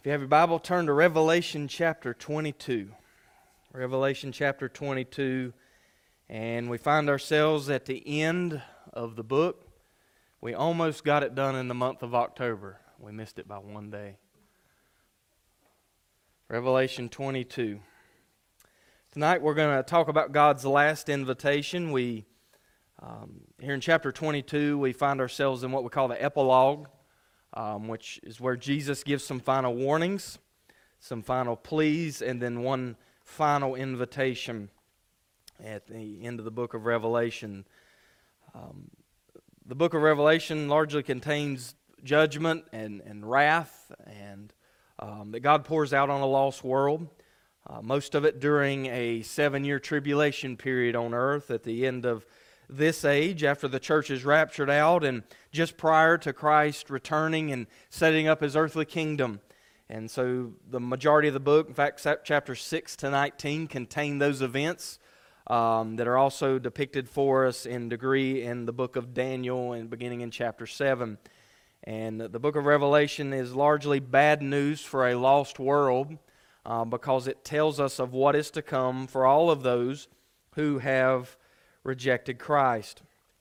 If you have your Bible, turn to Revelation chapter 22. Revelation chapter 22, and we find ourselves at the end of the book. We almost got it done in the month of October. We missed it by one day. Revelation 22. Tonight we're going to talk about God's last invitation. Here in chapter 22, we find ourselves in what we call the epilogue, which is where Jesus gives some final warnings, some final pleas, and then one final invitation at the end of the book of Revelation. The book of Revelation largely contains judgment and wrath and that God pours out on a lost world. Most of it during a 7-year tribulation period on earth at the end of this age, after the church is raptured out and just prior to Christ returning and setting up His earthly kingdom. And so the majority of the book, in fact, chapters 6 to 19, contain those events that are also depicted for us in degree in the book of Daniel and beginning in chapter 7. And the book of Revelation is largely bad news for a lost world because it tells us of what is to come for all of those who have rejected Christ.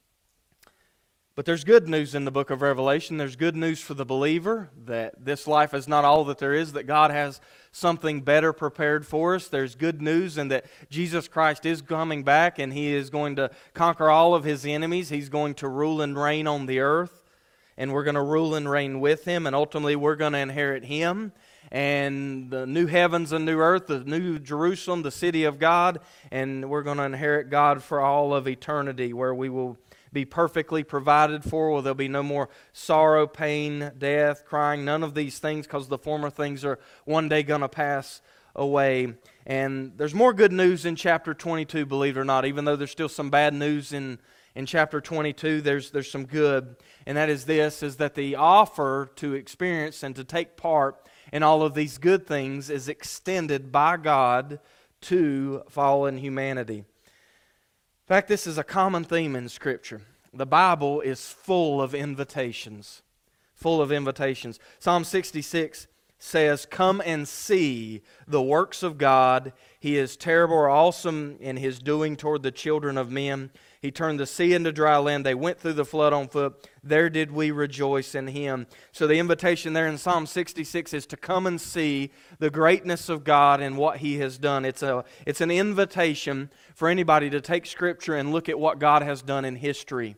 But there's good news in the book of Revelation. There's good news for the believer, that this life is not all that there is, that God has something better prepared for us. There's good news in that Jesus Christ is coming back and He is going to conquer all of His enemies. He's going to rule and reign on the earth, and we're going to rule and reign with Him, and ultimately we're going to inherit Him. And the new heavens and new earth, the new Jerusalem, the city of God, and we're going to inherit God for all of eternity, where we will be perfectly provided for, where there'll be no more sorrow, pain, death, crying, none of these things, because the former things are one day going to pass away. And there's more good news in chapter 22, believe it or not. Even though there's still some bad news in chapter 22, there's some good. And that is this, is that the offer to experience and to take part in all of these good things is extended by God to fallen humanity. In fact, this is a common theme in Scripture. The Bible is full of invitations. Full of invitations. Psalm 66 says, "Come and see the works of God. He is terrible or awesome in His doing toward the children of men. He turned the sea into dry land. They went through the flood on foot. There did we rejoice in Him." So the invitation there in Psalm 66 is to come and see the greatness of God and what He has done. It's an invitation for anybody to take Scripture and look at what God has done in history.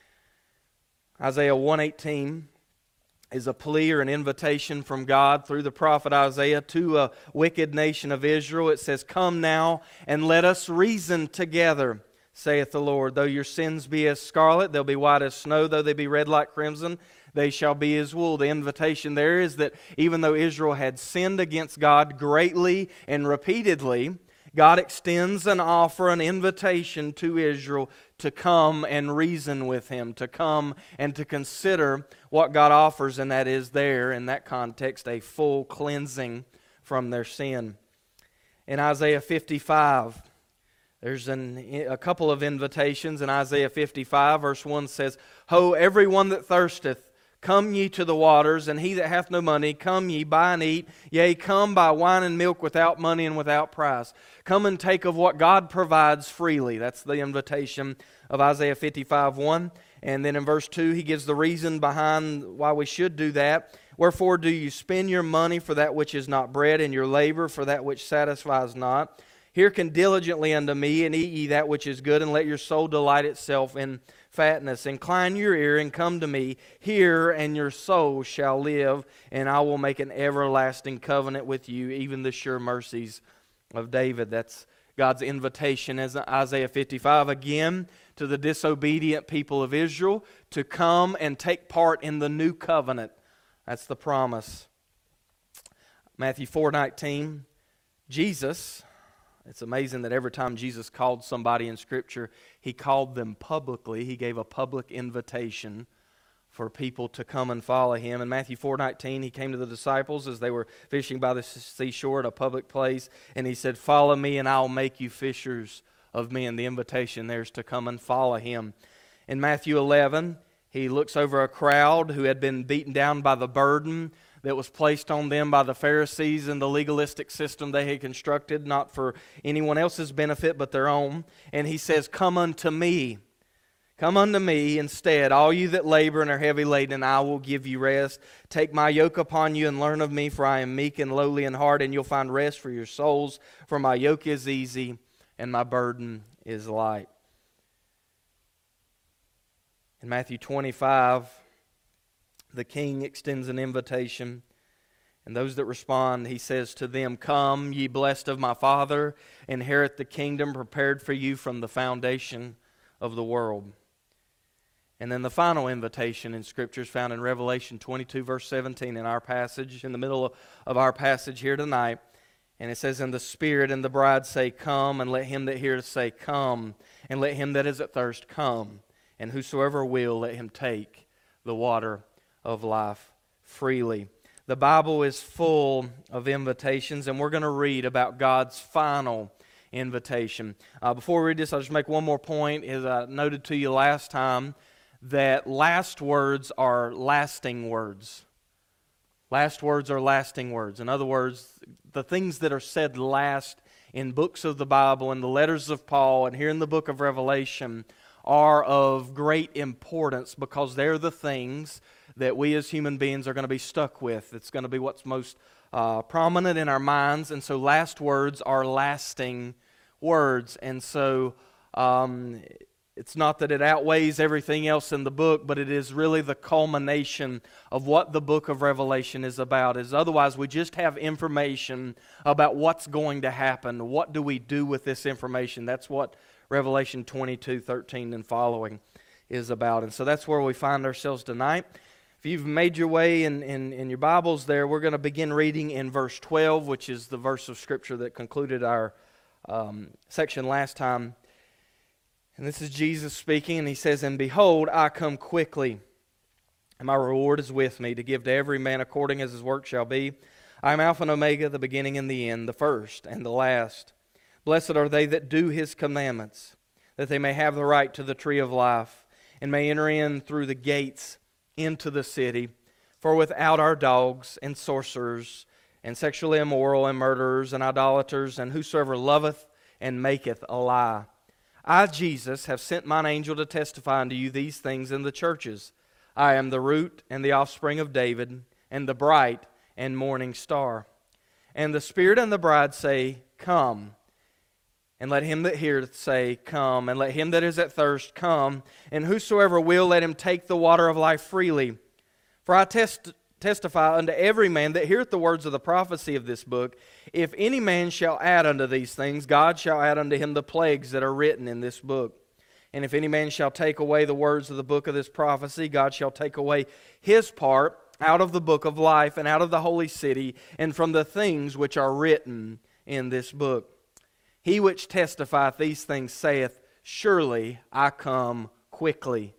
Isaiah 1:18 is a plea or an invitation from God through the prophet Isaiah to a wicked nation of Israel. It says, "Come now and let us reason together, saith the Lord. Though your sins be as scarlet, they'll be white as snow. Though they be red like crimson, they shall be as wool." The invitation there is that even though Israel had sinned against God greatly and repeatedly, God extends an offer, an invitation to Israel to come and reason with Him, to come and to consider what God offers, and that is there, in that context, a full cleansing from their sin. In Isaiah 55, there's a couple of invitations. In Isaiah 55, verse 1 says, "Ho, every one that thirsteth, come ye to the waters, and he that hath no money, come ye, buy and eat. Yea, come buy wine and milk without money and without price." Come and take of what God provides freely. That's the invitation of Isaiah 55:1. And then in verse 2, he gives the reason behind why we should do that. "Wherefore do you spend your money for that which is not bread, and your labor for that which satisfies not? Hearken diligently unto me, and eat ye that which is good, and let your soul delight itself in fatness. Incline your ear and come to me. Hear, and your soul shall live, and I will make an everlasting covenant with you, even the sure mercies of David." That's God's invitation as Isaiah 55 again to the disobedient people of Israel to come and take part in the new covenant. That's the promise. Matthew 4:19, Jesus... It's amazing that every time Jesus called somebody in Scripture, He called them publicly. He gave a public invitation for people to come and follow Him. In Matthew 4:19, He came to the disciples as they were fishing by the seashore at a public place, and He said, "Follow me and I'll make you fishers of men." The invitation there is to come and follow Him. In Matthew 11, He looks over a crowd who had been beaten down by the burden that was placed on them by the Pharisees and the legalistic system they had constructed, not for anyone else's benefit but their own. And he says, "Come unto me. Come unto me instead, all you that labor and are heavy laden, and I will give you rest. Take my yoke upon you and learn of me, for I am meek and lowly in heart, and you'll find rest for your souls. For my yoke is easy and my burden is light." In Matthew 25, the King extends an invitation, and those that respond, he says to them, "Come, ye blessed of my Father, inherit the kingdom prepared for you from the foundation of the world." And then the final invitation in Scripture is found in Revelation 22, verse 17, in our passage, in the middle of our passage here tonight. And it says, "And the Spirit and the bride say, Come, and let him that heareth say, Come, and let him that is athirst come. And whosoever will, let him take the water of life freely." The Bible is full of invitations, and we're going to read about God's final invitation. Before we read this, I'll just make one more point. As I noted to you last time, that last words are lasting words. Last words are lasting words. In other words, the things that are said last in books of the Bible and the letters of Paul and here in the book of Revelation are of great importance because they're the things that we as human beings are going to be stuck with. It's going to be what's most prominent in our minds. And so last words are lasting words. And so it's not that it outweighs everything else in the book, but it is really the culmination of what the book of Revelation is about. As otherwise, we just have information about what's going to happen. What do we do with this information? That's what Revelation 22, 13 and following is about. And so that's where we find ourselves tonight. If you've made your way in your Bibles there, we're going to begin reading in verse 12, which is the verse of Scripture that concluded our section last time. And this is Jesus speaking, and he says, "And behold, I come quickly, and my reward is with me, to give to every man according as his work shall be. I am Alpha and Omega, the beginning and the end, the first and the last. Blessed are they that do his commandments, that they may have the right to the tree of life, and may enter in through the gates into the city. For without are dogs, and sorcerers, and sexually immoral, and murderers, and idolaters, and whosoever loveth and maketh a lie. I, Jesus, have sent mine angel to testify unto you these things in the churches. I am the root and the offspring of David, and the bright and morning star. And the Spirit and the bride say, Come. And let him that heareth say, Come. And let him that is at thirst come. And whosoever will, let him take the water of life freely. For I testify unto every man that heareth the words of the prophecy of this book, if any man shall add unto these things, God shall add unto him the plagues that are written in this book. And if any man shall take away the words of the book of this prophecy, God shall take away his part out of the book of life and out of the holy city and from the things which are written in this book. He which testifieth these things saith, Surely I come quickly.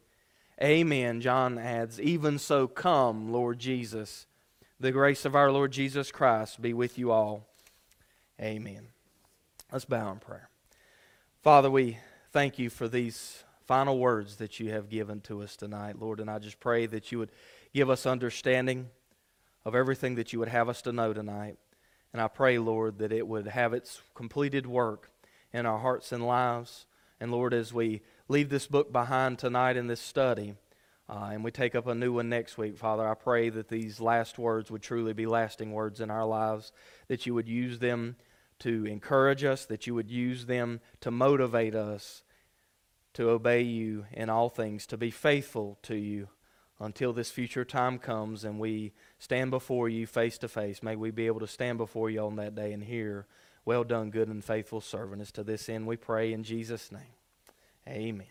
Amen. John adds, Even so come, Lord Jesus. The grace of our Lord Jesus Christ be with you all. Amen. Let's bow in prayer. Father, we thank you for these final words that you have given to us tonight, Lord, and I just pray that you would give us understanding of everything that you would have us to know tonight. And I pray, Lord, that it would have its completed work in our hearts and lives. And Lord, as we leave this book behind tonight in this study, and we take up a new one next week, Father, I pray that these last words would truly be lasting words in our lives, that you would use them to encourage us, that you would use them to motivate us to obey you in all things, to be faithful to you until this future time comes and we stand before you face to face. May we be able to stand before you on that day and hear, Well done, good and faithful servant. It's to this end we pray in Jesus' name. Amen.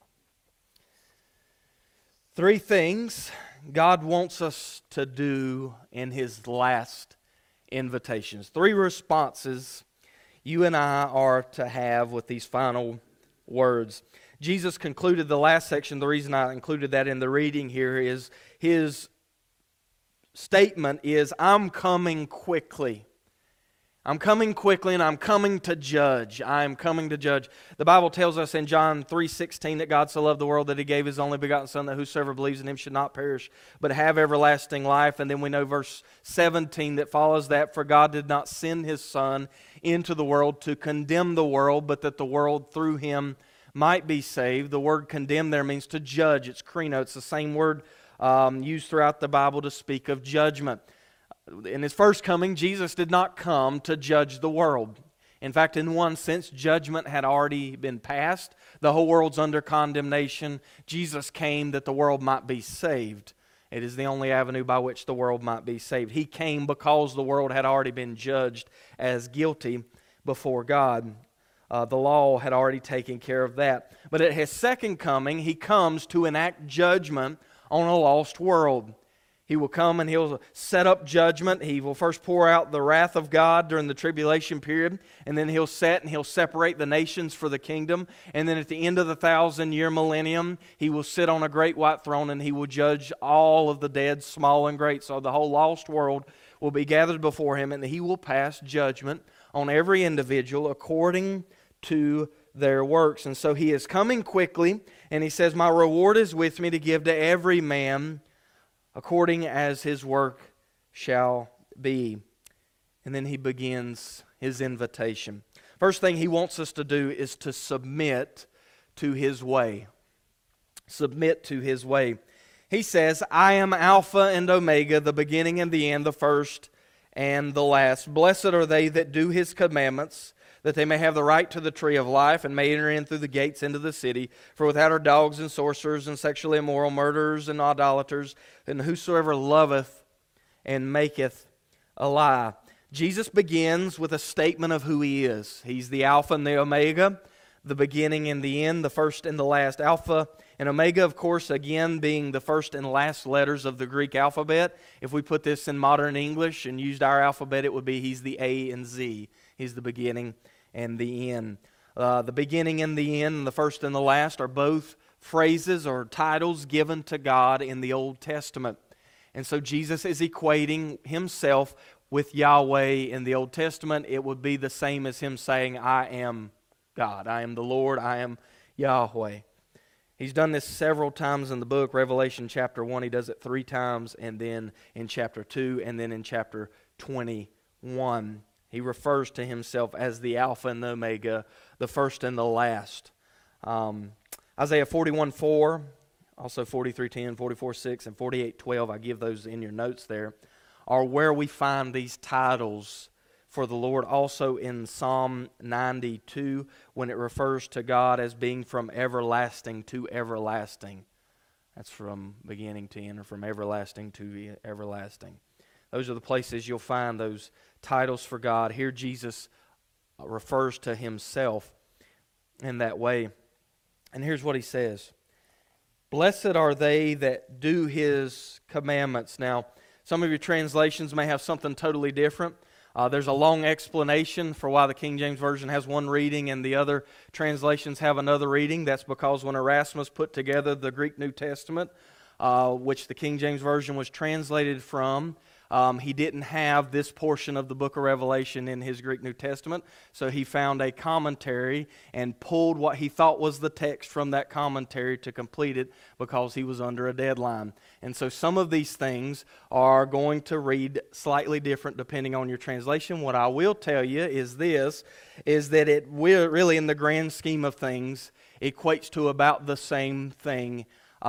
3 things God wants us to do in His last invitations. 3 responses you and I are to have with these final words. Jesus concluded the last section. The reason I included that in the reading here is His statement is, I'm coming quickly. I'm coming quickly, and I'm coming to judge. I am coming to judge. The Bible tells us in John 3:16 that God so loved the world that He gave His only begotten Son, that whosoever believes in Him should not perish, but have everlasting life. And then we know verse 17 that follows that, for God did not send His Son into the world to condemn the world, but that the world through Him might be saved. The word condemn there means to judge. It's krino. It's the same word used throughout the Bible to speak of judgment. In His first coming, Jesus did not come to judge the world. In fact, in one sense, judgment had already been passed. The whole world's under condemnation. Jesus came that the world might be saved. It is the only avenue by which the world might be saved. He came because the world had already been judged as guilty before God. The law had already taken care of that. But at His second coming, He comes to enact judgment on a lost world. He will come and He'll set up judgment. He will first pour out the wrath of God during the tribulation period, and then He'll set and He'll separate the nations for the kingdom. And then at the end of the 1,000-year millennium, He will sit on a great white throne and He will judge all of the dead, small and great. So the whole lost world will be gathered before Him, and He will pass judgment on every individual according to their works. And so He is coming quickly, and He says, my reward is with me to give to every man according as his work shall be. And then He begins His invitation. First thing He wants us to do is to submit to His way. Submit to His way. He says, I am Alpha and Omega, the beginning and the end, the first and the last. Blessed are they that do His commandments, that they may have the right to the tree of life, and may enter in through the gates into the city. For without are dogs and sorcerers and sexually immoral, murderers and idolaters, and whosoever loveth and maketh a lie. Jesus begins with a statement of who He is. He's the Alpha and the Omega, the beginning and the end, the first and the last. Alpha and Omega, of course, again, being the first and last letters of the Greek alphabet. If we put this in modern English and used our alphabet, it would be He's the A and Z. He's the beginning and the end. The beginning and the end, and the first and the last, are both phrases or titles given to God in the Old Testament. And so Jesus is equating Himself with Yahweh in the Old Testament. It would be the same as Him saying, I am God. I am the Lord. I am Yahweh. He's done this several times in the book. Revelation chapter 1, He does it 3 times, and then in chapter 2, and then in chapter 21. He refers to Himself as the Alpha and the Omega, the first and the last. Isaiah 41:4, also 43:10, 44:6, and 48:12, I give those in your notes there, are where we find these titles for the Lord. Also in Psalm 92, when it refers to God as being from everlasting to everlasting. That's from beginning to end, or from everlasting to everlasting. Those are the places you'll find those titles for God. Here Jesus refers to Himself in that way. And here's what He says. Blessed are they that do His commandments. Now, some of your translations may have something totally different. There's a long explanation for why the King James Version has one reading and the other translations have another reading. That's because when Erasmus put together the Greek New Testament, which the King James Version was translated from, he didn't have this portion of the book of Revelation in his Greek New Testament, so he found a commentary and pulled what he thought was the text from that commentary to complete it because he was under a deadline. And so some of these things are going to read slightly different depending on your translation. What I will tell you is this, is that it will really, in the grand scheme of things, equates to about the same thing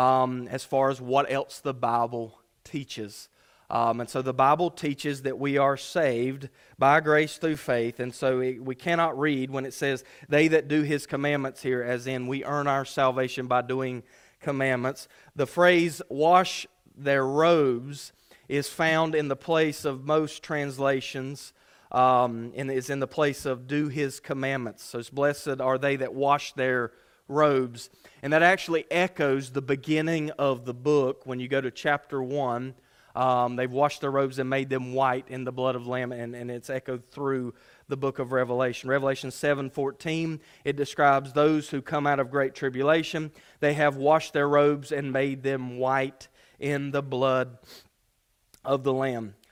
as far as what else the Bible teaches. And so the Bible teaches that we are saved by grace through faith. And so we cannot read when it says, they that do His commandments here, as in we earn our salvation by doing commandments. The phrase, wash their robes, is found in the place of most translations, and is in the place of do His commandments. So it's blessed are they that wash their robes. And that actually echoes the beginning of the book when you go to chapter 1. They've washed their robes and made them white in the blood of the Lamb, and it's echoed through the book of Revelation. Revelation 7:14, it describes those who come out of great tribulation. They have washed their robes and made them white in the blood of the Lamb.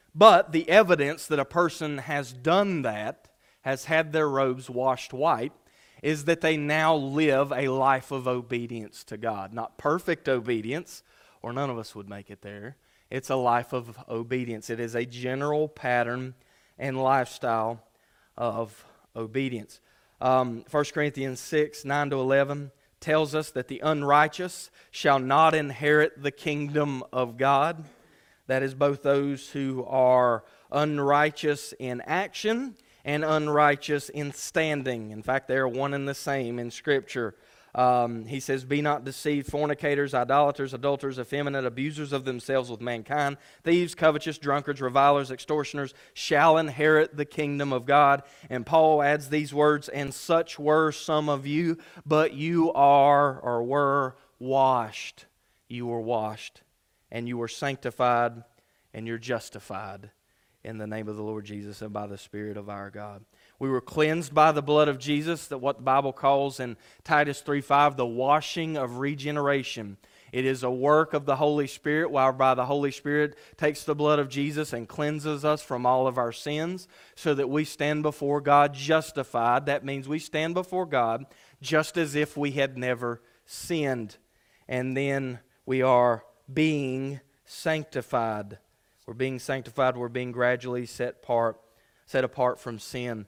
But the evidence that a person has done that, has had their robes washed white, is that they now live a life of obedience to God. Not perfect obedience, or none of us would make it there. It's a life of obedience. It is a general pattern and lifestyle of obedience. 1 Corinthians 6, 9 to 11 tells us that the unrighteous shall not inherit the kingdom of God. That is both those who are unrighteous in action and unrighteous in standing. In fact, they are one and the same in Scripture. He says, "Be not deceived, fornicators, idolaters, adulterers, effeminate, abusers of themselves with mankind, thieves, covetous, drunkards, revilers, extortioners, shall inherit the kingdom of God." And Paul adds these words, "And such were some of you, but you are," or were, "washed." You were washed, and you were sanctified, and you're justified in the name of the Lord Jesus and by the Spirit of our God. We were cleansed by the blood of Jesus, that what the Bible calls in Titus 3:5, the washing of regeneration. It is a work of the Holy Spirit, whereby the Holy Spirit takes the blood of Jesus and cleanses us from all of our sins, so that we stand before God justified. That means we stand before God just as if we had never sinned. And then we are being sanctified. We're being sanctified. We're being gradually set apart from sin.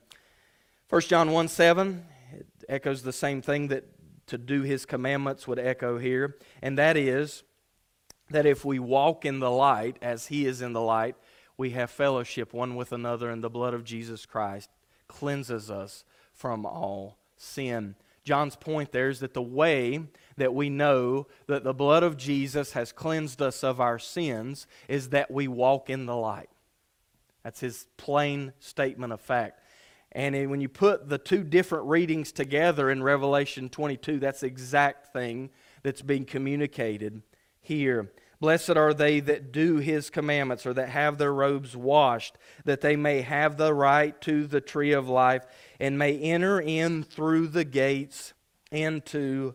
1 John 1:7 it echoes the same thing that to do His commandments would echo here. And that is that if we walk in the light as He is in the light, we have fellowship one with another, and the blood of Jesus Christ cleanses us from all sin. John's point there is that the way that we know that the blood of Jesus has cleansed us of our sins is that we walk in the light. That's his plain statement of fact. And when you put the two different readings together in Revelation 22, that's the exact thing that's being communicated here. "Blessed are they that do His commandments," or that have their robes washed, "that they may have the right to the tree of life, and may enter in through the gates into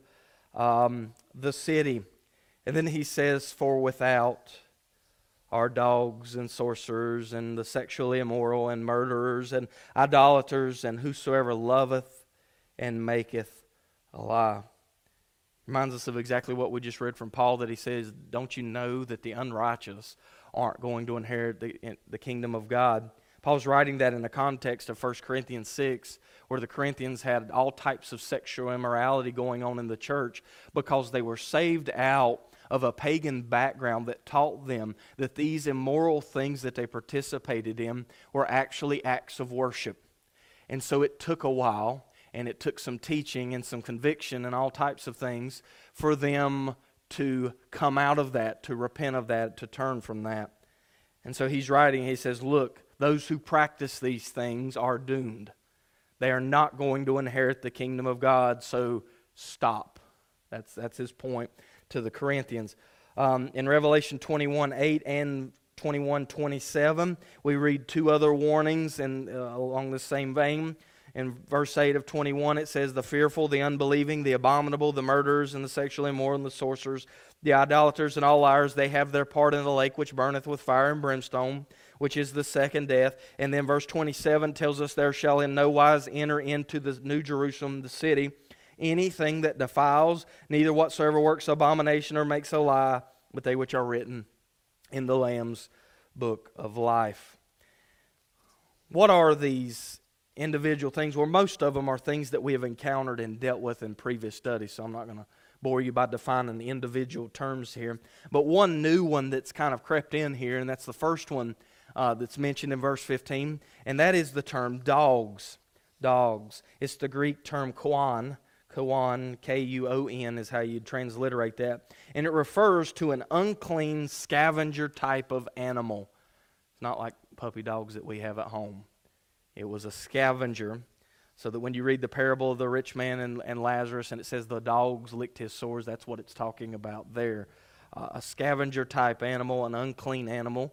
the city." And then he says, "For without are dogs and sorcerers and the sexually immoral and murderers and idolaters and whosoever loveth and maketh a lie." Reminds us of exactly what we just read from Paul, that he says, don't you know that the unrighteous aren't going to inherit the kingdom of God? Paul's writing that in the context of 1 Corinthians 6, where the Corinthians had all types of sexual immorality going on in the church because they were saved out of a pagan background that taught them that these immoral things that they participated in were actually acts of worship. And so it took a while, and it took some teaching and some conviction and all types of things for them to come out of that, to repent of that, to turn from that. And so he's writing, he says, look, those who practice these things are doomed. They are not going to inherit the kingdom of God, so stop. That's his point to the Corinthians. In Revelation 21:8 and 21:27, we read two other warnings along the same vein. In verse 8 of 21, it says, "The fearful, the unbelieving, the abominable, the murderers, and the sexually immoral, and the sorcerers, the idolaters, and all liars, they have their part in the lake which burneth with fire and brimstone, which is the second death." And then verse 27 tells us, "There shall in no wise enter into the New Jerusalem, the city, anything that defiles, neither whatsoever works abomination or makes a lie, but they which are written in the Lamb's book of life." What are these individual things? Well, most of them are things that we have encountered and dealt with in previous studies, so I'm not going to bore you by defining the individual terms here. But one new one that's kind of crept in here, and that's the first one that's mentioned in verse 15, and that is the term dogs. Dogs. It's the Greek term kuon. Kuon, K-U-O-N is how you'd transliterate that. And it refers to an unclean scavenger type of animal. It's not like puppy dogs that we have at home. It was a scavenger, so that when you read the parable of the rich man and Lazarus, and it says the dogs licked his sores, that's what it's talking about there. A scavenger type animal, an unclean animal,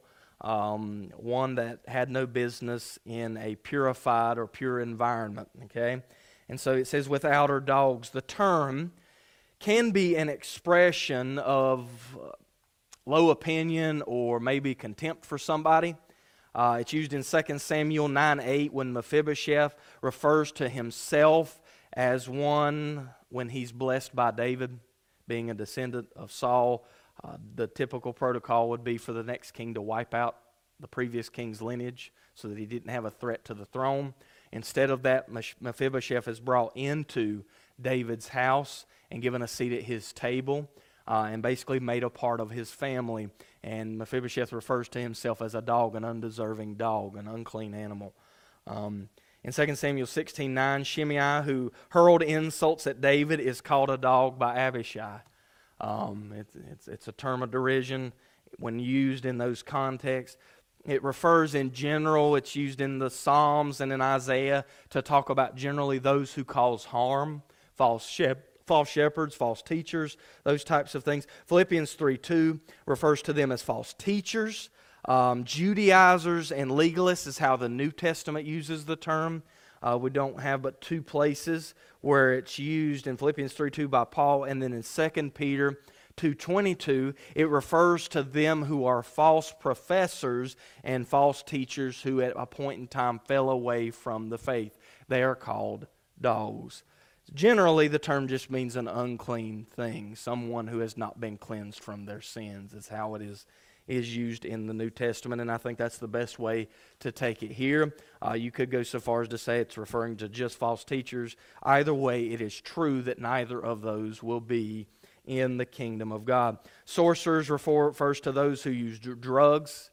one that had no business in a purified or pure environment, okay? And so it says without are dogs. The term can be an expression of low opinion or maybe contempt for somebody. It's used in 2 Samuel 9:8 when Mephibosheth refers to himself as one when he's blessed by David, being a descendant of Saul. The typical protocol would be for the next king to wipe out the previous king's lineage so that he didn't have a threat to the throne. Instead of that, Mephibosheth is brought into David's house and given a seat at his table and basically made a part of his family. And Mephibosheth refers to himself as a dog, an undeserving dog, an unclean animal. In 2 Samuel 16:9, Shimei, who hurled insults at David, is called a dog by Abishai. It's a term of derision when used in those contexts. It refers in general, it's used in the Psalms and in Isaiah to talk about generally those who cause harm, false shepherds, false teachers, those types of things. Philippians 3:2 refers to them as false teachers. Judaizers and legalists is how the New Testament uses the term. We don't have but two places where it's used, in Philippians 3:2 by Paul, and then in 2 Peter 2:22, it refers to them who are false professors and false teachers who at a point in time fell away from the faith. They are called dogs. Generally, the term just means an unclean thing, someone who has not been cleansed from their sins is how it is used in the New Testament, and I think that's the best way to take it here. You could go so far as to say it's referring to just false teachers. Either way, it is true that neither of those will be in the kingdom of God. Sorcerers refers to those who use drugs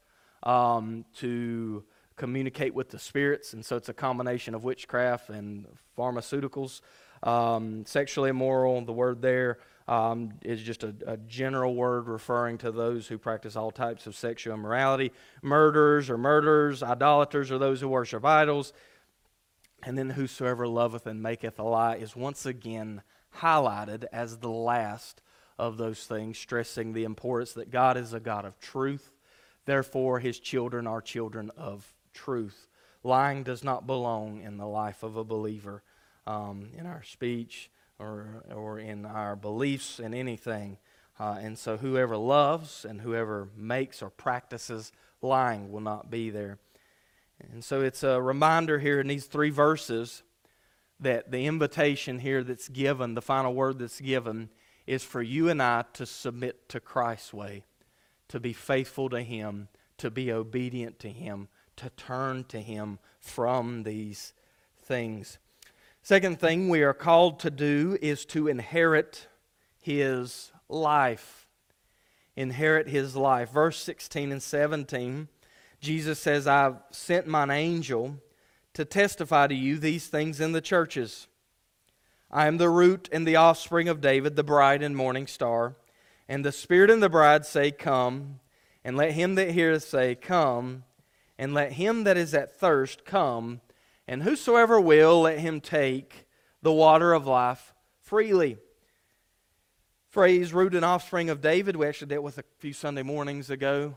to communicate with the spirits, and so it's a combination of witchcraft and pharmaceuticals. Sexually immoral, the word there is just a general word referring to those who practice all types of sexual immorality. Murderers, idolaters, or those who worship idols. And then whosoever loveth and maketh a lie is once again highlighted as the last of those things, stressing the importance that God is a God of truth. Therefore, His children are children of truth. Lying does not belong in the life of a believer, in our speech or in our beliefs in anything. And so whoever loves and whoever makes or practices lying will not be there. And so it's a reminder here in these three verses that the invitation here that's given, the final word that's given, is for you and I to submit to Christ's way, to be faithful to Him, to be obedient to Him, to turn to Him from these things. Second thing we are called to do is to inherit His life. Inherit His life. Verse 16 and 17, Jesus says, I've sent mine angel to testify to you these things in the churches. I am the root and the offspring of David, the bride and morning star. And the Spirit and the bride say, Come. And let him that heareth say, Come. And let him that is at thirst come. And whosoever will, let him take the water of life freely. Phrase, root and offspring of David, we actually dealt with a few Sunday mornings ago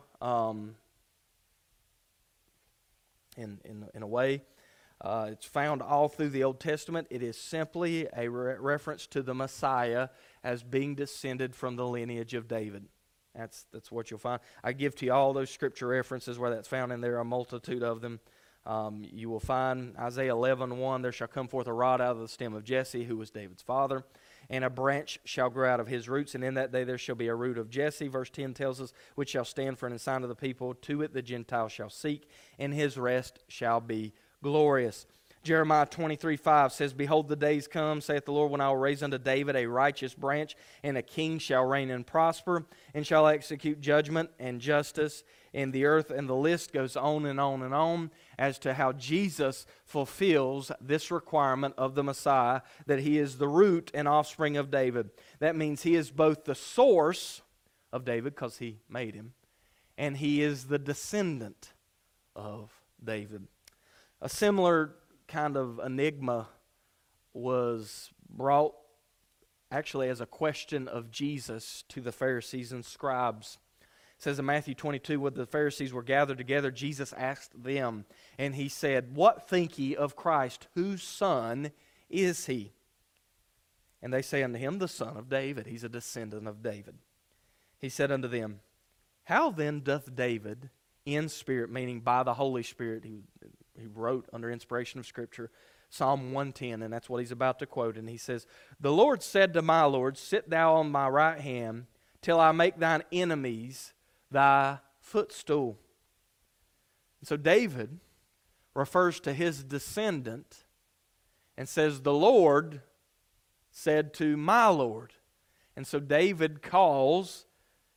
in a way. It's found all through the Old Testament. It is simply a reference to the Messiah as being descended from the lineage of David. That's what you'll find. I give to you all those scripture references where that's found, and there are a multitude of them. You will find Isaiah 11:1, there shall come forth a rod out of the stem of Jesse, who was David's father, and a branch shall grow out of his roots, and in that day there shall be a root of Jesse. Verse 10 tells us, which shall stand for an ensign of the people. To it the Gentiles shall seek, and his rest shall be glorious. Jeremiah 23:5 says, Behold, the days come, saith the Lord, when I will raise unto David a righteous branch, and a king shall reign and prosper, and shall execute judgment and justice in the earth. And the list goes on and on and on as to how Jesus fulfills this requirement of the Messiah, that He is the root and offspring of David. That means He is both the source of David, because He made him, and He is the descendant of David. A similar kind of enigma was brought actually as a question of Jesus to the Pharisees and scribes. It says in Matthew 22, when the Pharisees were gathered together, Jesus asked them, and He said, What think ye of Christ? Whose son is He? And they say unto Him, The son of David. He's a descendant of David. He said unto them, How then doth David in spirit, meaning by the Holy Spirit. He wrote under inspiration of Scripture Psalm 110, and that's what he's about to quote. And he says, "The Lord said to my Lord, sit thou on my right hand, till I make thine enemies thy footstool." And so David refers to his descendant and says, "The Lord said to my Lord." And so David calls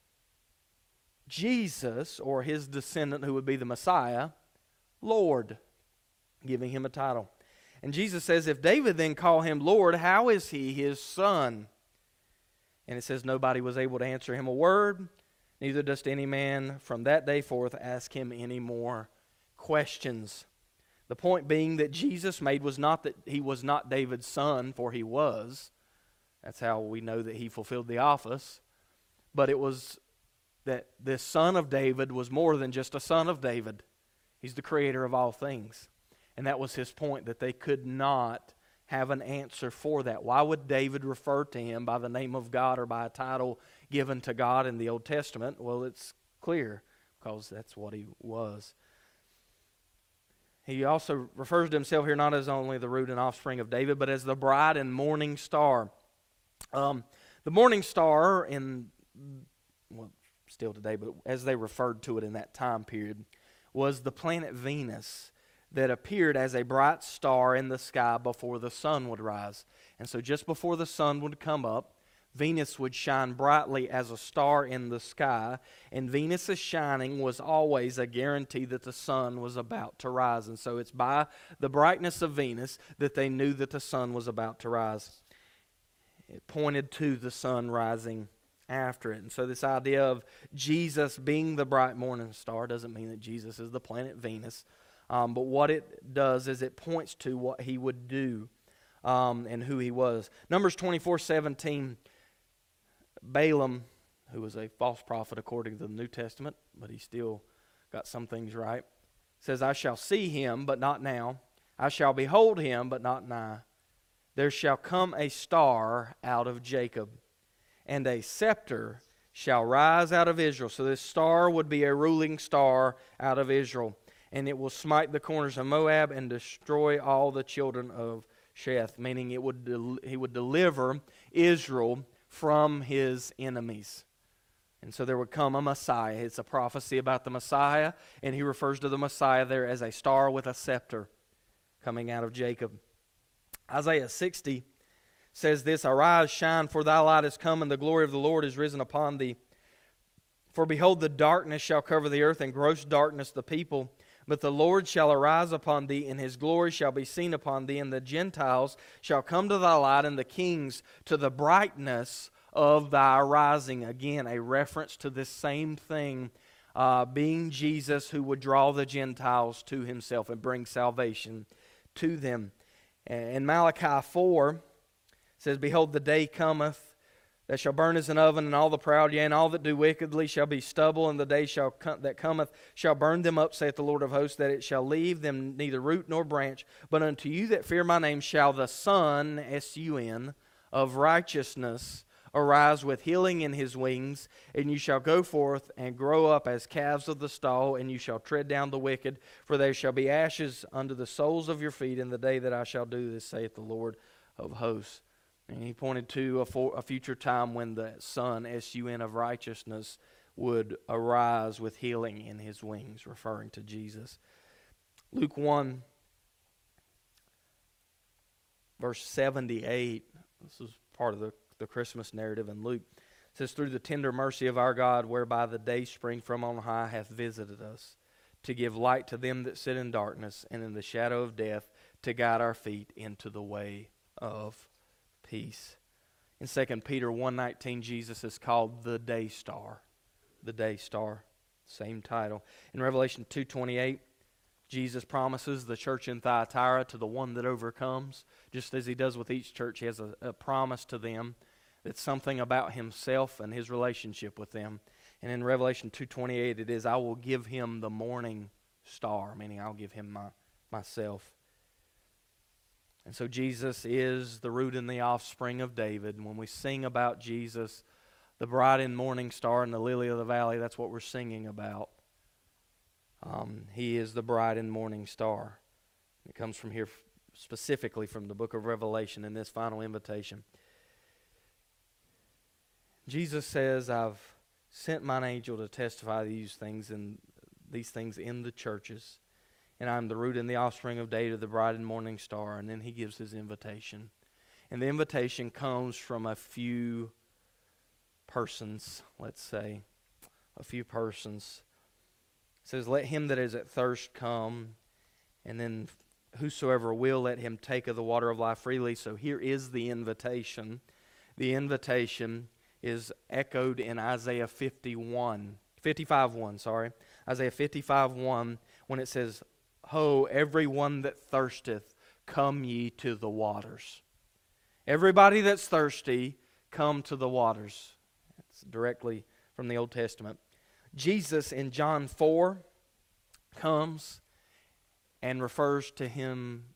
Jesus, or his descendant who would be the Messiah, Lord, giving him a title. And Jesus says, if David then call him Lord, how is he his son? And it says, nobody was able to answer him a word, neither does any man from that day forth ask him any more questions. The point being that Jesus made was not that he was not David's son, for he was. That's how we know that he fulfilled the office. But it was that this son of David was more than just a son of David. He's the creator of all things. And that was his point, that they could not have an answer for that. Why would David refer to him by the name of God or by a title given to God in the Old Testament? Well, it's clear, because that's what he was. He also refers to himself here not as only the root and offspring of David, but as the bright and morning star. The morning star, still today, but as they referred to it in that time period, was the planet Venus that appeared as a bright star in the sky before the sun would rise. And so just before the sun would come up, Venus would shine brightly as a star in the sky, and Venus's shining was always a guarantee that the sun was about to rise. And so it's by the brightness of Venus that they knew that the sun was about to rise. It pointed to the sun rising after it. And so this idea of Jesus being the bright morning star doesn't mean that Jesus is the planet Venus. But what it does is it points to what he would do and who he was. Numbers 24:17, Balaam, who was a false prophet according to the New Testament, but he still got some things right, says, I shall see him, but not now. I shall behold him, but not nigh. There shall come a star out of Jacob, and a scepter shall rise out of Israel. So this star would be a ruling star out of Israel. And it will smite the corners of Moab and destroy all the children of Sheth, meaning he would deliver Israel from his enemies. And so there would come a Messiah. It's a prophecy about the Messiah, and he refers to the Messiah there as a star with a scepter coming out of Jacob. Isaiah 60 says this, Arise, shine, for thy light is come, and the glory of the Lord is risen upon thee. For behold, the darkness shall cover the earth, and gross darkness the people. But the Lord shall arise upon thee, and his glory shall be seen upon thee, and the Gentiles shall come to thy light, and the kings to the brightness of thy rising. Again, a reference to this same thing, being Jesus who would draw the Gentiles to himself and bring salvation to them. And Malachi 4 says, Behold, the day cometh that shall burn as an oven, and all the proud, yea, and all that do wickedly shall be stubble, and the day that cometh shall burn them up, saith the Lord of hosts, that it shall leave them neither root nor branch. But unto you that fear my name shall the Son, S-U-N, of righteousness arise with healing in his wings, and you shall go forth and grow up as calves of the stall, and you shall tread down the wicked, for there shall be ashes under the soles of your feet in the day that I shall do this, saith the Lord of hosts. And he pointed to a future time when the Son, S-U-N, of righteousness would arise with healing in his wings, referring to Jesus. Luke 1, verse 78, this is part of the Christmas narrative in Luke. It says, Through the tender mercy of our God, whereby the day spring from on high hath visited us, to give light to them that sit in darkness and in the shadow of death, to guide our feet into the way of peace. In 2 Peter 1:19, Jesus is called the day star. The day star. Same title. In Revelation 2:28, Jesus promises the church in Thyatira to the one that overcomes. Just as he does with each church, he has a promise to them that's something about himself and his relationship with them. And in Revelation 2:28 it is, I will give him the morning star, meaning I'll give him myself. And so Jesus is the root and the offspring of David. And when we sing about Jesus, the bright and morning star and the lily of the valley, that's what we're singing about. He is the bright and morning star. It comes from here specifically from the book of Revelation in this final invitation. Jesus says, I've sent mine angel to testify these things in the churches, and I'm the root and the offspring of David, the bright and morning star. And then he gives his invitation. And the invitation comes from a few persons, let's say. A few persons. It says, let him that is at thirst come, and then whosoever will, let him take of the water of life freely. So here is the invitation. The invitation is echoed in Isaiah 55:1, Isaiah 55:1, when it says, Ho, everyone that thirsteth, come ye to the waters. Everybody that's thirsty, come to the waters. It's directly from the Old Testament. Jesus in John 4 comes and refers to himself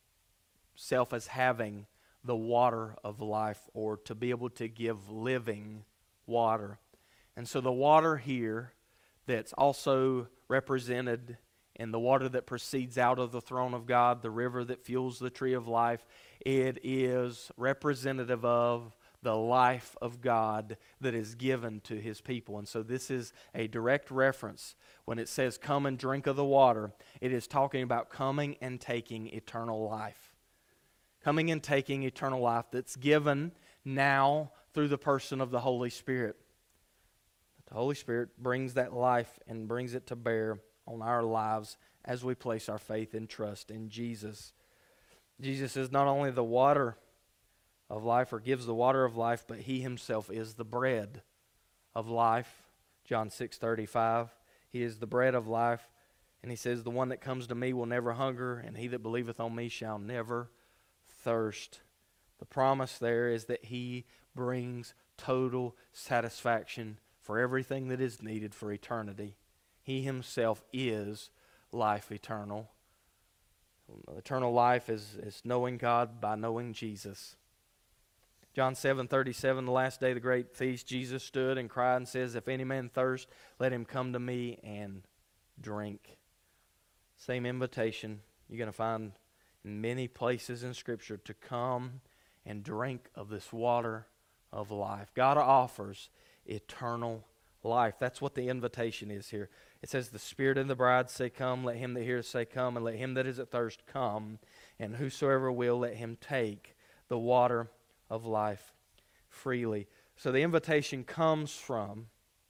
as having the water of life, or to be able to give living water. And so the water here that's also represented in the water that proceeds out of the throne of God, the river that fuels the tree of life, it is representative of the life of God that is given to His people. And so this is a direct reference. When it says, come and drink of the water, it is talking about coming and taking eternal life. Coming and taking eternal life that's given now through the person of the Holy Spirit. The Holy Spirit brings that life and brings it to bear on our lives as we place our faith and trust in Jesus. Jesus is not only the water of life, or gives the water of life, but He Himself is the bread of life. John 6:35. He is the bread of life. And He says, the one that comes to me will never hunger, and he that believeth on me shall never thirst. The promise there is that He brings total satisfaction for everything that is needed for eternity. He Himself is life eternal. Eternal life is knowing God by knowing Jesus. John 7:37, the last day of the great feast, Jesus stood and cried and says, if any man thirst, let him come to me and drink. Same invitation you're going to find in many places in Scripture, to come and drink of this water of life. God offers eternal life. That's what the invitation is here. It says, the Spirit and the bride say, come. Let him that heareth say, come. And let him that is athirst come. And whosoever will, let him take the water of life freely. So the invitation comes from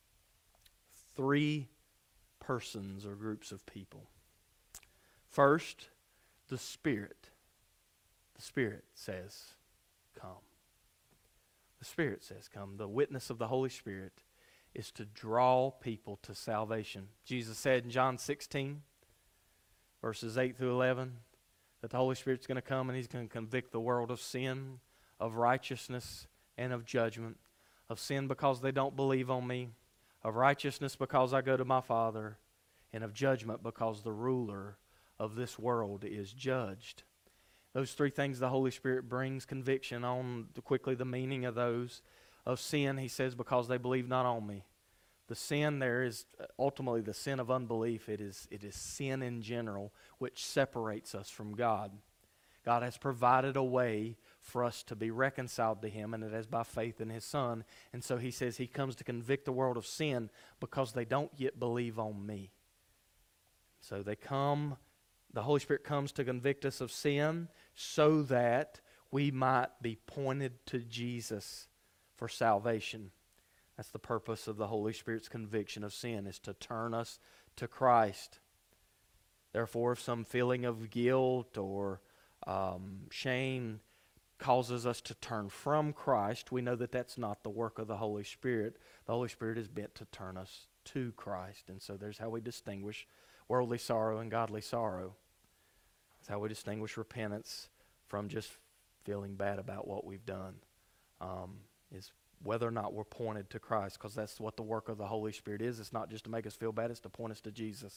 three persons or groups of people. First, the Spirit. The Spirit says, come. The Spirit says, come. The witness of the Holy Spirit is to draw people to salvation. Jesus said in John 16, verses 8 through 11, that the Holy Spirit's going to come and He's going to convict the world of sin, of righteousness, and of judgment. Of sin because they don't believe on me, of righteousness because I go to my Father, and of judgment because the ruler of this world is judged. Those three things the Holy Spirit brings conviction on. Quickly, the meaning of those. Of sin, He says, because they believe not on me. The sin there is ultimately the sin of unbelief. It is sin in general, which separates us from God. God has provided a way for us to be reconciled to Him, and it is by faith in His Son. And so He says He comes to convict the world of sin because they don't yet believe on me. So they come, the Holy Spirit comes to convict us of sin so that we might be pointed to Jesus for salvation. That's the purpose of the Holy Spirit's conviction of sin, is to turn us to Christ. Therefore, if some feeling of guilt or shame causes us to turn from Christ, we know that that's not the work of the Holy Spirit. The Holy Spirit is bent to turn us to Christ. And so there's how we distinguish worldly sorrow and godly sorrow. That's how we distinguish repentance from just feeling bad about what we've done. Is whether or not we're pointed to Christ, because that's what the work of the Holy Spirit is. It's not just to make us feel bad, it's to point us to Jesus.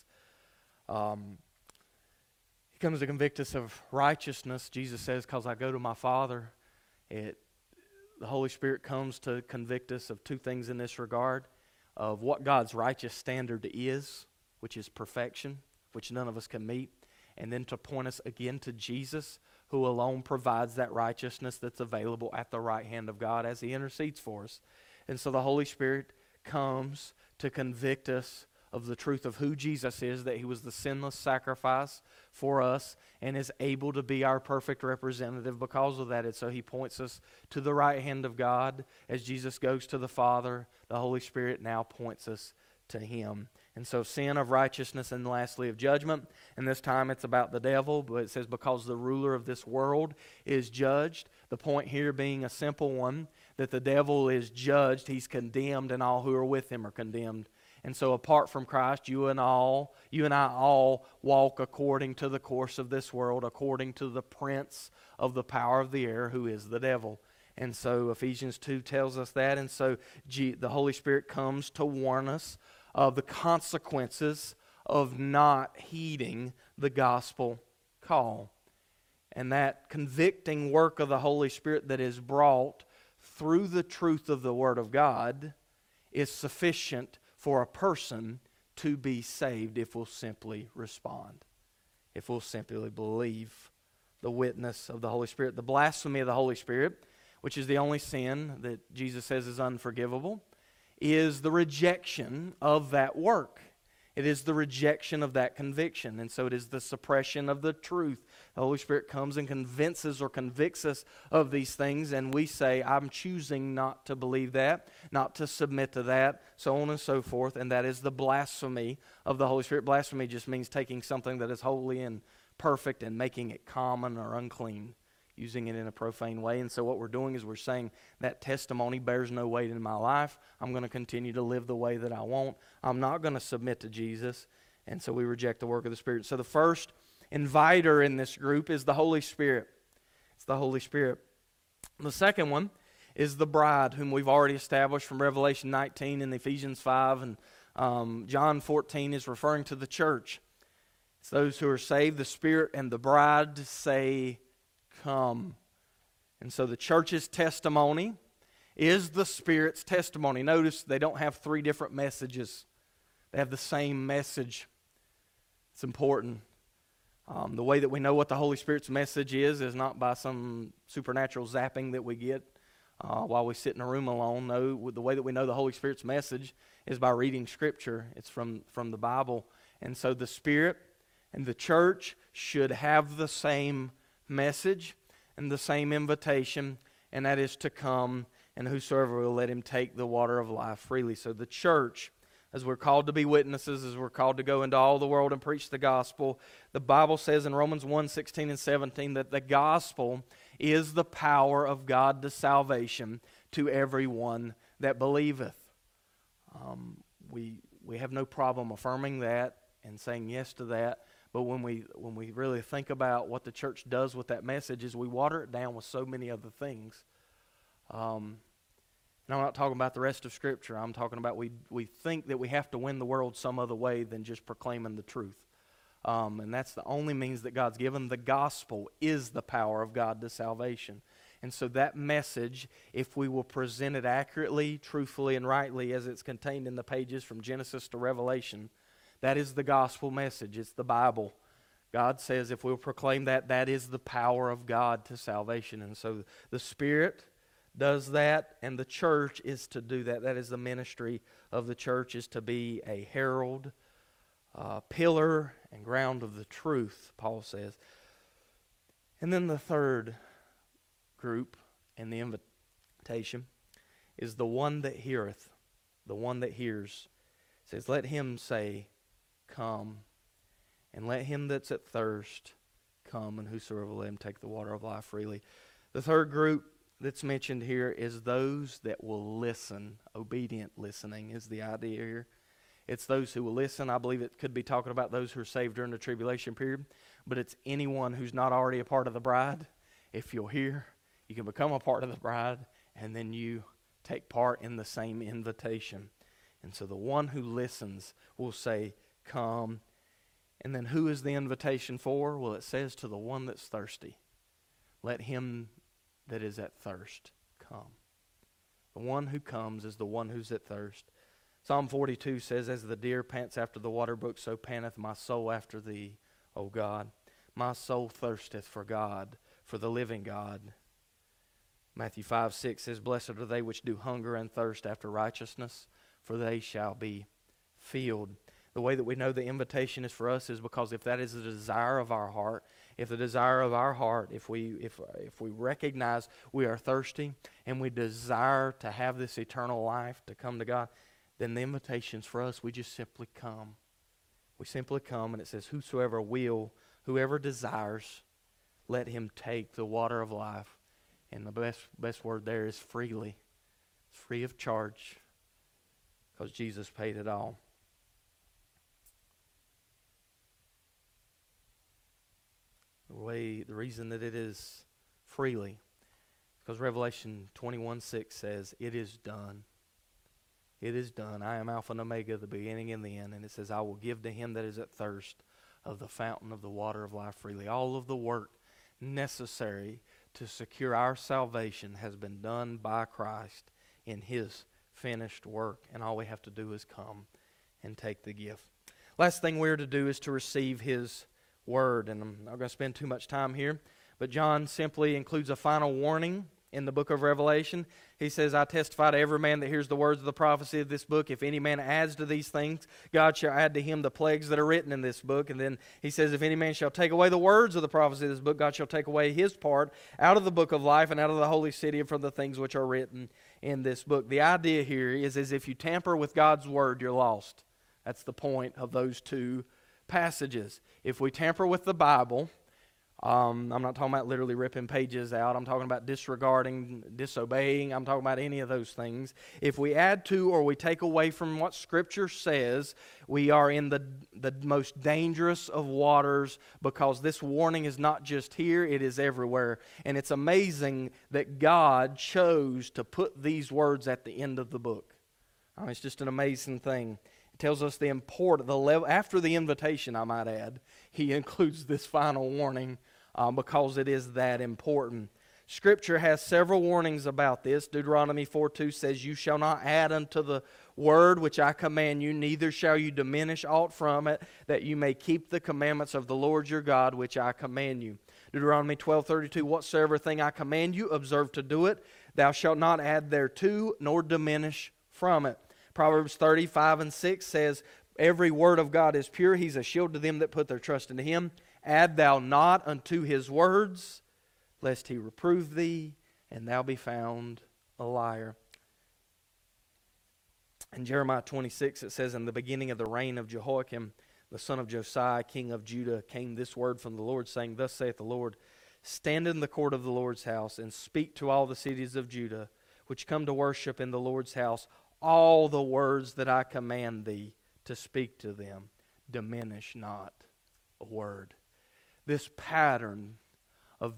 He comes to convict us of righteousness. Jesus says, because I go to my Father. The Holy Spirit comes to convict us of two things in this regard, of what God's righteous standard is. which is perfection, which none of us can meet, and then to point us again to Jesus, who alone provides that righteousness that's available at the right hand of God as he intercedes for us. And so the Holy Spirit comes to convict us of the truth of who Jesus is, that he was the sinless sacrifice for us and is able to be our perfect representative because of that. And so he points us to the right hand of God. As Jesus goes to the Father, the Holy Spirit now points us to him. And so sin of righteousness, and lastly of judgment. And this time it's about the devil, but it says because the ruler of this world is judged. The point here being a simple one, that the devil is judged, he's condemned, and all who are with him are condemned. And so apart from Christ, you and I all walk according to the course of this world, according to the prince of the power of the air, who is the devil. And so Ephesians 2 tells us that. And so the Holy Spirit comes to warn us of the consequences of not heeding the gospel call. And that convicting work of the Holy Spirit that is brought through the truth of the Word of God is sufficient for a person to be saved if we'll simply respond, if we'll simply believe the witness of the Holy Spirit. The blasphemy of the Holy Spirit, which is the only sin that Jesus says is unforgivable, is the rejection of that work. It is the rejection of that conviction. And so it is the suppression of the truth. The Holy Spirit comes and convinces or convicts us of these things, and we say, I'm choosing not to believe that, not to submit to that, so on and so forth. And that is the blasphemy of the Holy Spirit. Blasphemy just means taking something that is holy and perfect and making it common or unclean, using it in a profane way. And so what we're doing is we're saying that testimony bears no weight in my life. I'm going to continue to live the way that I want. I'm not going to submit to Jesus. And so we reject the work of the Spirit. So the first inviter in this group is the Holy Spirit. It's the Holy Spirit. The second one is the bride, whom we've already established from Revelation 19 and Ephesians 5. And John 14 is referring to the church. It's those who are saved. The Spirit and the bride say, come. And so the church's testimony is the Spirit's testimony. Notice they don't have three different messages. They have the same message. It's important. The way that we know what the Holy Spirit's message is not by some supernatural zapping that we get while we sit in a room alone. No, the way that we know the Holy Spirit's message is by reading Scripture. It's from the Bible. And so the Spirit and the church should have the same message and the same invitation, and that is to come, and whosoever will, let him take the water of life freely. So the church, as we're called to be witnesses, as we're called to go into all the world and preach the gospel, the Bible says in Romans 1:16 and 17 that the gospel is the power of God to salvation to everyone that believeth. We have no problem affirming that and saying yes to that. But when we really think about what the church does with that message is we water it down with so many other things. And I'm not talking about the rest of Scripture. I'm talking about we think that we have to win the world some other way than just proclaiming the truth. And that's the only means that God's given. The gospel is the power of God to salvation. And so that message, if we will present it accurately, truthfully, and rightly as it's contained in the pages from Genesis to Revelation, that is the gospel message. It's the Bible. God says if we'll proclaim that, that is the power of God to salvation. And so the Spirit does that, and the church is to do that. That is the ministry of the church, is to be a herald, pillar, and ground of the truth, Paul says. And then the third group in the invitation is the one that heareth, the one that hears. It says, let him say, come, and let him that's at thirst come, and whosoever will, let him take the water of life freely. The third group that's mentioned here is those that will listen. Obedient listening is the idea here. It's those who will listen. I believe it could be talking about those who are saved during the tribulation period, but it's anyone who's not already a part of the bride. If you'll hear, you can become a part of the bride, and then you take part in the same invitation. And so the one who listens will say, come. And then who is the invitation for? Well, it says to the one that's thirsty. Let him that is at thirst come. The one who comes is the one who's at thirst. Psalm 42 says, as the deer pants after the water brook, so panteth my soul after thee, O God. My soul thirsteth for God, for the living God. Matthew 5:6 says, blessed are they which do hunger and thirst after righteousness, for they shall be filled. The way that we know the invitation is for us is because if that is the desire of our heart, if the desire of our heart, if we recognize we are thirsty and we desire to have this eternal life, to come to God, then the invitation's for us. We just simply come. We simply come, and it says, whosoever will, whoever desires, let him take the water of life. And the best word there is freely. It's free of charge, because Jesus paid it all. The reason that it is freely, because Revelation 21:6 says, it is done. It is done. I am Alpha and Omega, the beginning and the end. And it says, I will give to him that is at thirst of the fountain of the water of life freely. All of the work necessary to secure our salvation has been done by Christ in his finished work. And all we have to do is come and take the gift. Last thing we're to do is to receive his word. And I'm not going to spend too much time here, but John simply includes a final warning in the book of Revelation. He says, I testify to every man that hears the words of the prophecy of this book. If any man adds to these things, God shall add to him the plagues that are written in this book. And then he says, if any man shall take away the words of the prophecy of this book, God shall take away his part out of the book of life and out of the holy city and from the things which are written in this book. The idea here is if you tamper with God's word, you're lost. That's the point of those two passages. If we tamper with the Bible, I'm not talking about literally ripping pages out. I'm talking about disregarding, disobeying. I'm talking about any of those things. If we add to or we take away from what Scripture says, we are in the most dangerous of waters, because this warning is not just here, it is everywhere. And it's amazing that God chose to put these words at the end of the book. It's just an amazing thing. It tells us the level, after the invitation, I might add, he includes this final warning because it is that important. Scripture has several warnings about this. Deuteronomy 4:2 says, you shall not add unto the word which I command you, neither shall you diminish aught from it, that you may keep the commandments of the Lord your God, which I command you. Deuteronomy 12:32, whatsoever thing I command you, observe to do it. Thou shalt not add thereto, nor diminish from it. Proverbs 30:5-6 says, every word of God is pure. He's a shield to them that put their trust into him. Add thou not unto his words, lest he reprove thee, and thou be found a liar. In Jeremiah 26, it says, in the beginning of the reign of Jehoiakim, the son of Josiah, king of Judah, came this word from the Lord, saying, thus saith the Lord, stand in the court of the Lord's house, and speak to all the cities of Judah, which come to worship in the Lord's house, all the words that I command thee to speak to them. Diminish not a word. This pattern of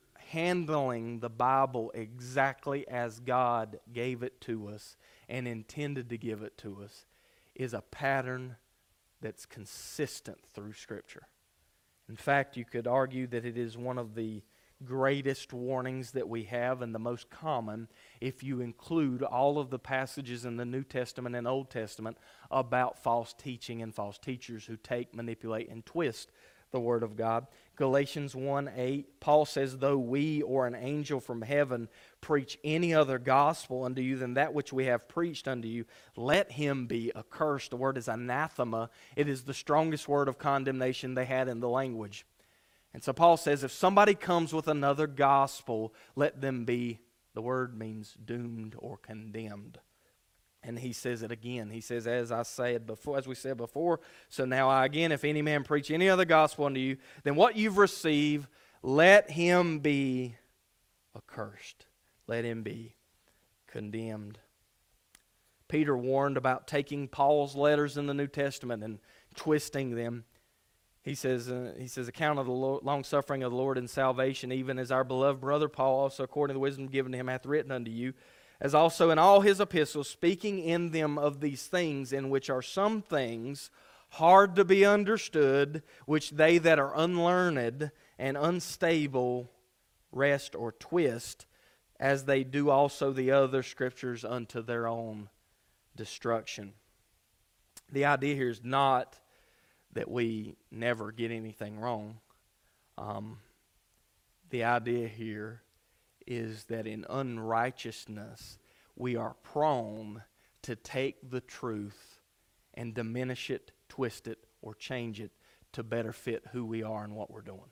handling the Bible exactly as God gave it to us and intended to give it to us is a pattern that's consistent through Scripture. In fact, you could argue that it is one of the greatest warnings that we have and the most common if you include all of the passages in the New Testament and Old Testament about false teaching and false teachers who take, manipulate, and twist the Word of God. Galatians 1:8, Paul says, though we or an angel from heaven preach any other gospel unto you than that which we have preached unto you, let him be accursed. The word is anathema. It is the strongest word of condemnation they had in the language. And so Paul says, if somebody comes with another gospel, let them be, the word means doomed or condemned. And he says it again. He says, as we said before, so now I again, if any man preach any other gospel unto you, then what you've received, let him be accursed. Let him be condemned. Peter warned about taking Paul's letters in the New Testament and twisting them. He says, account of the long suffering of the Lord and salvation, even as our beloved brother Paul, also according to the wisdom given to him, hath written unto you, as also in all his epistles, speaking in them of these things, in which are some things hard to be understood, which they that are unlearned and unstable wrest or twist, as they do also the other scriptures unto their own destruction. The idea here is not that we never get anything wrong. The idea here is that in unrighteousness, we are prone to take the truth and diminish it, twist it, or change it to better fit who we are and what we're doing.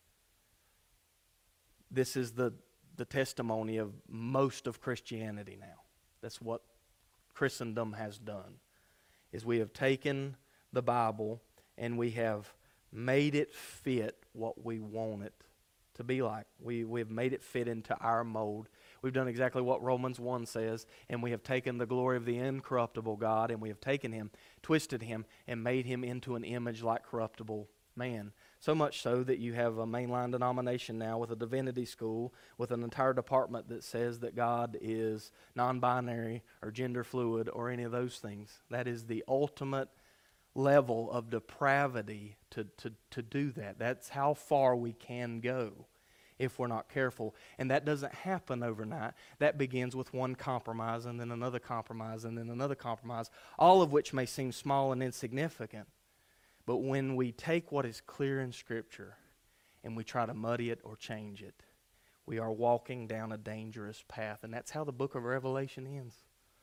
This is the testimony of most of Christianity now. That's what Christendom has done, is we have taken the Bible and we have made it fit what we want it to be like. We have made it fit into our mold. We've done exactly what Romans 1 says, and we have taken the glory of the incorruptible God, and we have taken him, twisted him, and made him into an image like corruptible man. So much so that you have a mainline denomination now with a divinity school with an entire department that says that God is non-binary or gender fluid or any of those things. That is the ultimate level of depravity to do that. That's how far we can go if we're not careful. And that doesn't happen overnight. That begins with one compromise and then another compromise and then another compromise, all of which may seem small and insignificant. But when we take what is clear in Scripture and we try to muddy it or change it, we are walking down a dangerous path. And that's how the book of Revelation ends.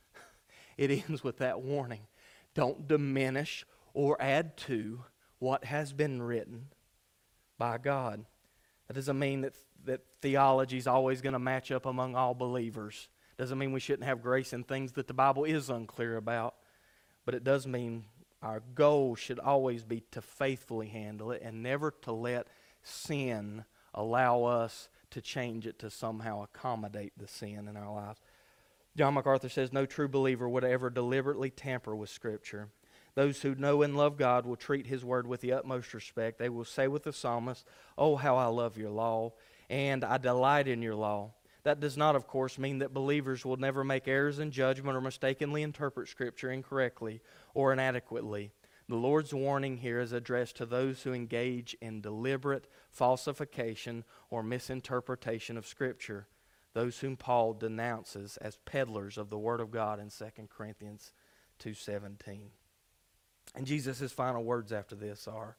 It ends with that warning. Don't diminish or add to what has been written by God. That doesn't mean that theology is always going to match up among all believers. Doesn't mean we shouldn't have grace in things that the Bible is unclear about. But it does mean our goal should always be to faithfully handle it and never to let sin allow us to change it to somehow accommodate the sin in our lives. John MacArthur says, no true believer would ever deliberately tamper with Scripture. Those who know and love God will treat His Word with the utmost respect. They will say with the psalmist, oh, how I love your law, and I delight in your law. That does not, of course, mean that believers will never make errors in judgment or mistakenly interpret Scripture incorrectly or inadequately. The Lord's warning here is addressed to those who engage in deliberate falsification or misinterpretation of Scripture, those whom Paul denounces as peddlers of the Word of God in 2 Corinthians 2:17. And Jesus' final words after this are,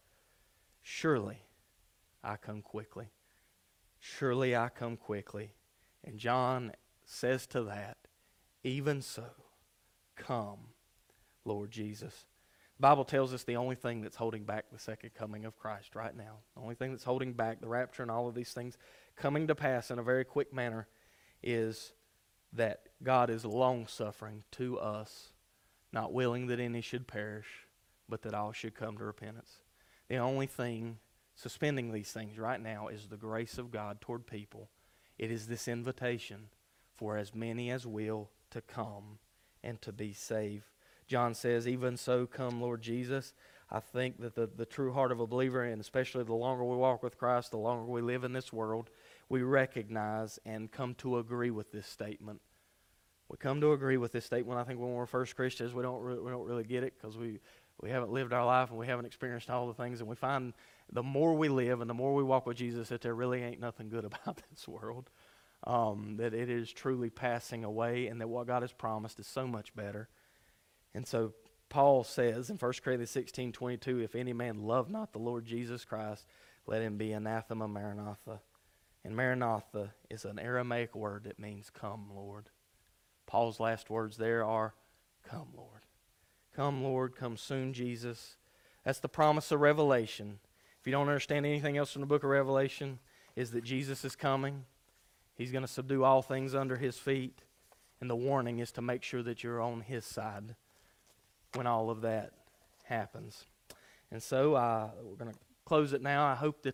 surely I come quickly. Surely I come quickly. And John says to that, even so, come, Lord Jesus. The Bible tells us the only thing that's holding back the second coming of Christ right now, the only thing that's holding back the rapture and all of these things coming to pass in a very quick manner is that God is long-suffering to us, not willing that any should perish, but that all should come to repentance. The only thing suspending these things right now is the grace of God toward people. It is this invitation for as many as will to come and to be saved. John says, even so, come, Lord Jesus. I think that the true heart of a believer, and especially the longer we walk with Christ, the longer we live in this world, we recognize and come to agree with this statement. We come to agree with this statement. I think when we're first Christians, we don't really get it because we haven't lived our life and we haven't experienced all the things. And we find the more we live and the more we walk with Jesus that there really ain't nothing good about this world. That it is truly passing away and that what God has promised is so much better. And so Paul says in 1 Corinthians 16:22, if any man love not the Lord Jesus Christ, let him be anathema Maranatha. And Maranatha is an Aramaic word that means come, Lord. Paul's last words there are, come, Lord. Come, Lord, come soon, Jesus. That's the promise of Revelation. If you don't understand anything else from the book of Revelation, is that Jesus is coming. He's going to subdue all things under His feet. And the warning is to make sure that you're on His side when all of that happens. And so we're going to close it now. I hope that